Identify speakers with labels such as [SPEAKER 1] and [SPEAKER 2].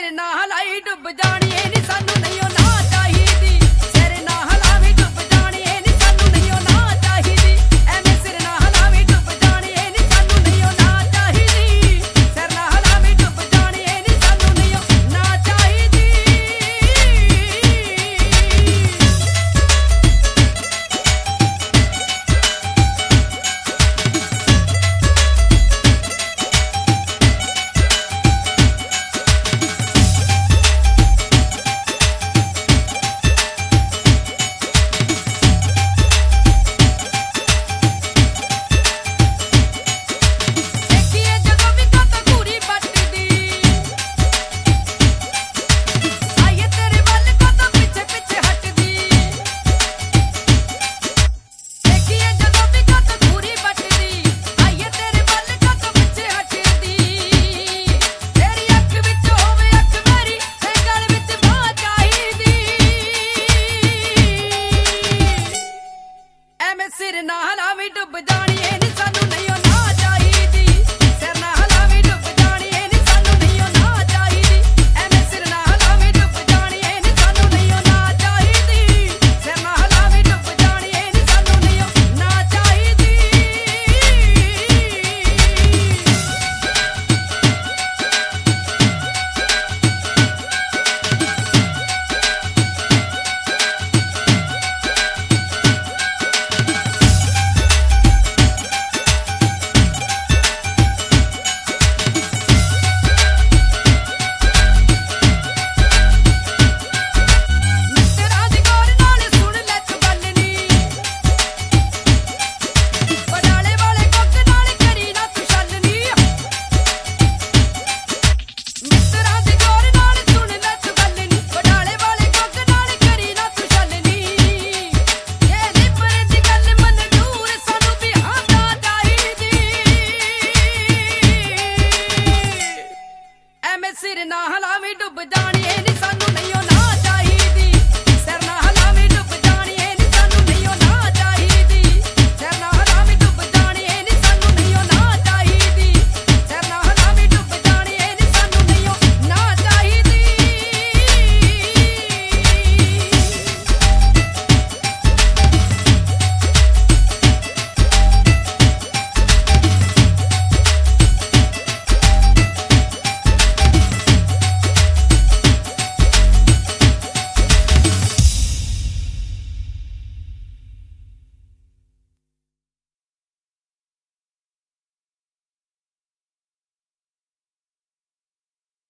[SPEAKER 1] ਸਿਰ ਨਾ ਹਲਾਈ ਡੁੱਬ ਜਾਣੀ ਏ ਨੀ ਸਾਨੂੰ ਨਹੀਂ ਉਹ ਨਾ ਚਾਹੀਦੀ ਸਿਰ ਨਾ ਹਲਾਵੀ ਡੁੱਬ ਜਾਣੀ ਏ ਨੀ ਸਾਨੂੰ ਨਹੀਂ ਉਹ ਨਾ ਚਾਹੀਦੀ ਐਵੇਂ ਸਿਰ ਨਾ ਹਲਾਵੀ ਡੁੱਬ ਜਾਣੀ ਏ ਨੀ ਸਾਨੂੰ ਨਹੀਂ ਉਹ ਨਾ ਚਾਹੀਦੀ ਸਿਰ ਨਾ ਹਲਾਵੀ ਡੁੱਬ ਜਾਣੀ ਏ ਨੀ ਸਾਨੂੰ ਨਹੀਂ ਉਹ ਨਾ ਚਾਹੀਦੀ ਸਿਰ ਨਾ ਹਲਾਵੀ ਡੁੱਬ ਜਾਣੀ ਏ ਨੀ ਸਾਨੂੰ ਨਹੀਂ ਉਹ ਨਾ ਚਾਹੀਦੀ ਸਿਰ ਨਾ ਹਲਾਵੀ ਡੁੱਬ ਜਾਣੀ ਏ ਨੀ ਸਾਨੂੰ ਨਹੀਂ ਉਹ ਨਾ ਚਾਹੀਦੀ ਐਵੇਂ ਸਿਰ ਨਾ ਹਲਾਵੀ ਡੁੱਬ ਜਾਣੀ ਏ ਨੀ ਸਾਨੂੰ ਨਹੀਂ ਉਹ ਨਾ ਚਾਹੀਦੀ ਸਿਰ ਨਾ ਹਲਾਵੀ ਡੁੱਬ ਜਾਣੀ ਏ ਨੀ ਸਾਨੂੰ ਨਹੀਂ ਉਹ ਨਾ ਚਾਹੀਦੀ ਸਿਰ ਨਾ ਹਲਾਵੀ ਡੁੱਬ ਜਾਣੀ ਏ